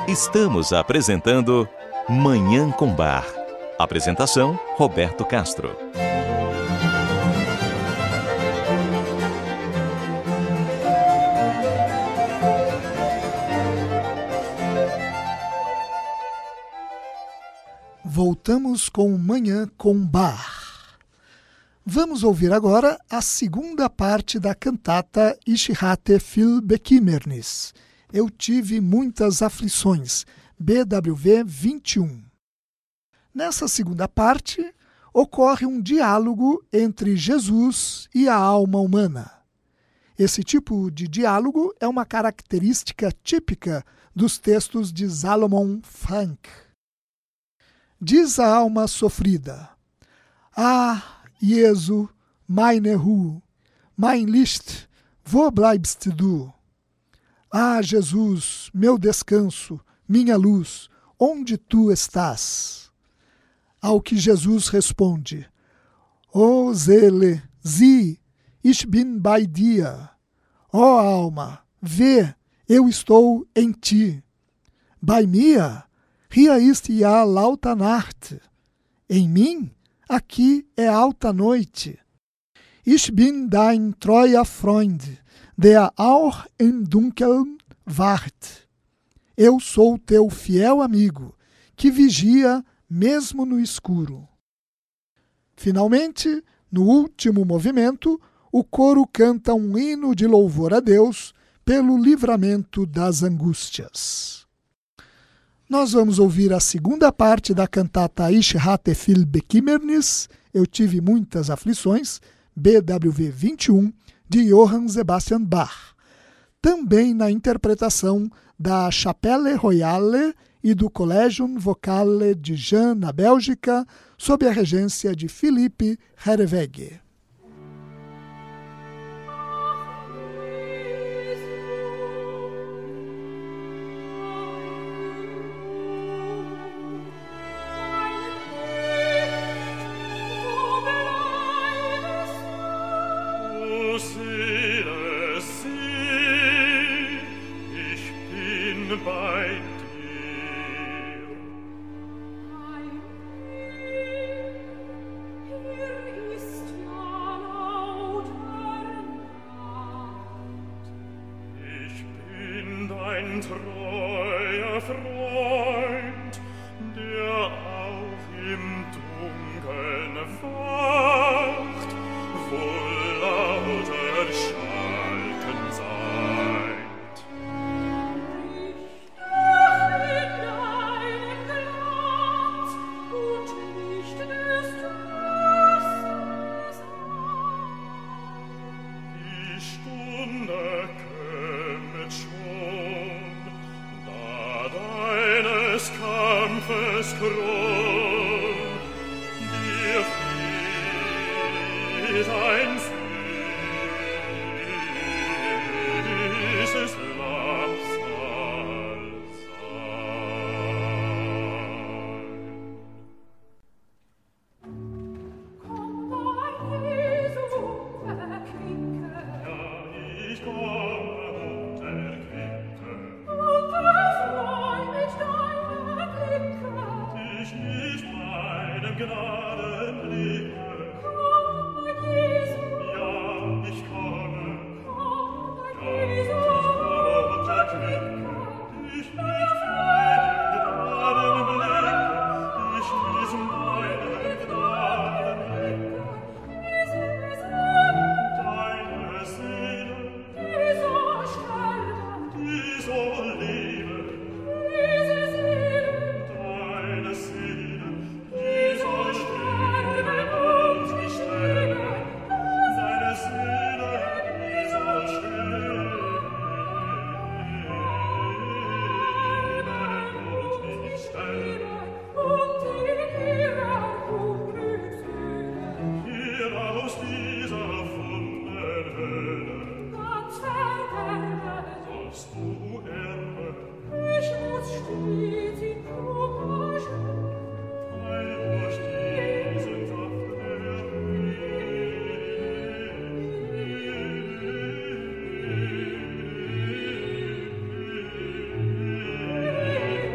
Estamos apresentando Manhã com Bar. Apresentação, Roberto Castro. Voltamos com Manhã com Bar. Vamos ouvir agora a segunda parte da cantata Ich hatte viel Bekümmernis. Eu tive muitas aflições, BWV 21. Nessa segunda parte, ocorre um diálogo entre Jesus e a alma humana. Esse tipo de diálogo é uma característica típica dos textos de Salomon Frank. Diz a alma sofrida: Ah, Jesu, meine Ruhe, mein Licht, wo bleibst du? Ah, Jesus, meu descanso, minha luz, onde tu estás? Ao que Jesus responde: Oh, Seele, sieh, ich bin bei dir. Ó alma, vê, eu estou em ti. Bei mir? Hier ist ja laute Nacht. Em mim, aqui é alta noite. Ich bin dein treuer Freund, der auch im Dunkeln wacht. Eu sou teu fiel amigo, que vigia mesmo no escuro. Finalmente, no último movimento, o coro canta um hino de louvor a Deus pelo livramento das angústias. Nós vamos ouvir a segunda parte da cantata Ich hatte viel Bekümmernis, Eu tive muitas aflições, BWV 21, de Johann Sebastian Bach. Também na interpretação da Chapelle Royale e do Collegium Vocale de Jean, na Bélgica, sob a regência de Philippe Herreweghe. Treuer Freund, der auch im Dunkeln wacht, wo lauter Schalken seid. Ich dachte in deinen Glanz und nicht des Wassers an. Die Stunde kömmet schon, deines Kampfes Kron, dir flieht ein süßes Labsal sein. Komm, mein Jesu, erquicke. Ja, ich komme und erquicke. Ich nicht meinem Gnadenblicke. Komm, mein Jesu. Ja, ich komme. Komm, mein Jesu. Ja, ich komme und erquicke. Ich nicht meinem Gnadenblicke. Ich nicht meinem Gnadenblicke. Deine Seele, die so sterben, die so leben, deine Seele, die soll sterben und nicht sterben, seine Seele, die soll sterben und nicht sterben, und hier aus dieser Wunderhöhle sollst du erben. Ich muss stets in Courage, weil durch diesen Saft erhöht.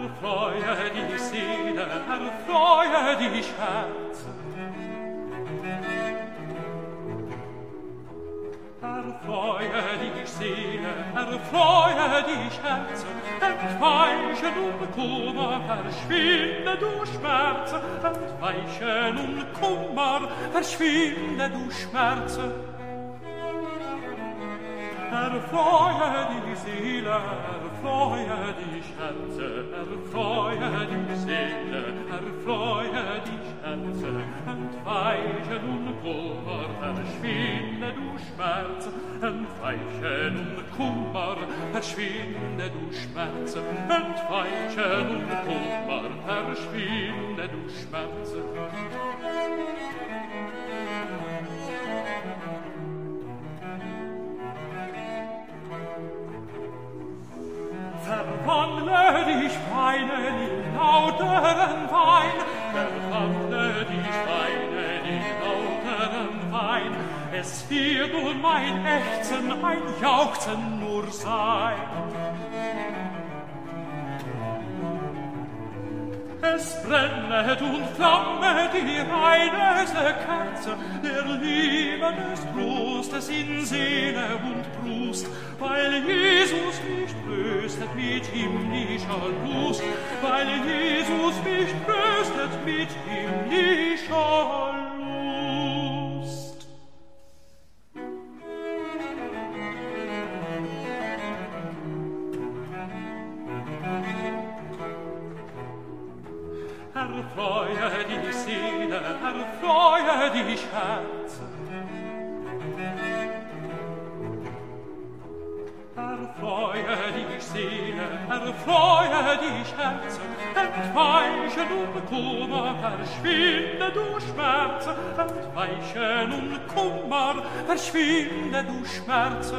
erfreue dich Seele, erfreue dich Herz. Erfreue dich Seele, erfreue dich Herz, entweiche nun Kummer, verschwinde du Schmerz, entweiche nun Kummer, verschwinde du Schmerz. Erfreue dich Seele, erfreue dich Herz, erfreue dich Seele, erfreue dich Herz, entweiche nun Kummer, verschwinde du Schmerz, entweiche nun Kummer, verschwinde du Schmerz, entweiche nun Kummer, verschwinde du Schmerz. Verwandle dich Weinen in lauteren Wein, verwandle dich Weinen in lauteren Wein, es wird nun mein Ächzen, ein Jauchzen nur sein. Es brennet und flammet die reineste Kerze der Liebe des Trostes in Seele und Brust, weil Jesus mich tröstet mit himmlischer Lust, weil Jesus mich tröstet mit himmlischer Lust. Erfreue dich Seele, erfreue dich Herz. Erfreue dich Seele, erfreue dich Herz, entweiche nun Kummer, verschwinde du Schmerz, entweiche nun Kummer, verschwinde du Schmerz.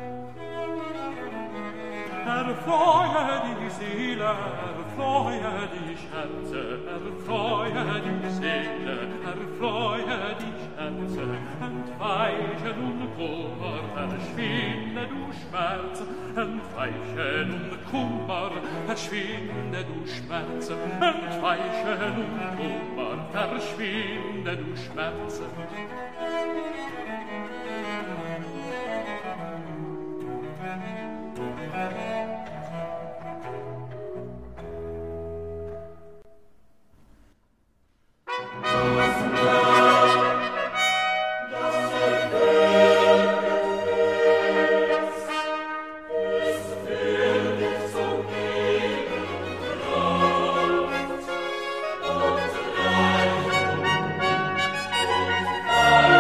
Erfreue dich Seele, erfreue dich Herz, erfreue dich Seele, erfreue dich Herz, entweiche nun Kummer, verschwinde du Schmerz, entweiche nun Kummer, verschwinde du Schmerz, entweiche nun Kummer, verschwinde du Schmerz. Amen.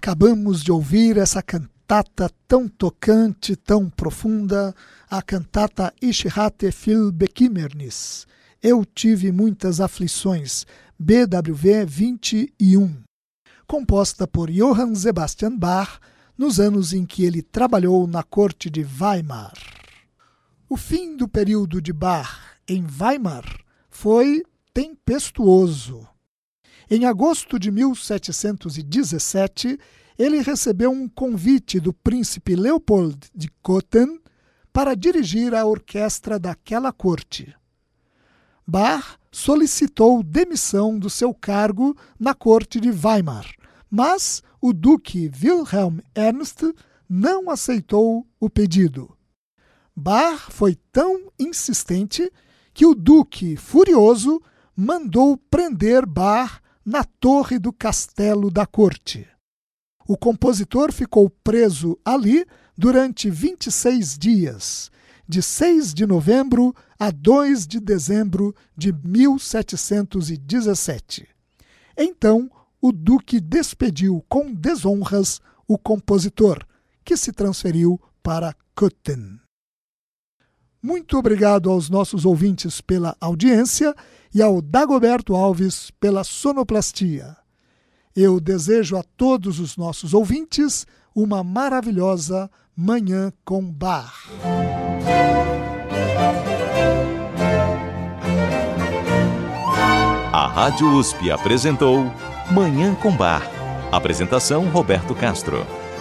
Acabamos de ouvir essa cantata tão tocante, tão profunda, a cantata Ich hatte viel Bekümmernis. Eu tive muitas aflições, BWV 21, composta por Johann Sebastian Bach nos anos em que ele trabalhou na corte de Weimar. O fim do período de Bach em Weimar foi tempestuoso. Em agosto de 1717, ele recebeu um convite do príncipe Leopold de Cothen para dirigir a orquestra daquela corte. Bach solicitou demissão do seu cargo na corte de Weimar, mas o duque Wilhelm Ernst não aceitou o pedido. Bach foi tão insistente que o duque, furioso, mandou prender Bach na torre do castelo da corte. O compositor ficou preso ali durante 26 dias, de 6 de novembro a 2 de dezembro de 1717. Então, o duque despediu com desonras o compositor, que se transferiu para Cothen. Muito obrigado aos nossos ouvintes pela audiência e ao Dagoberto Alves pela sonoplastia. Eu desejo a todos os nossos ouvintes uma maravilhosa Manhã com Bach. A Rádio USP apresentou Manhã com Bach. Apresentação Roberto Castro.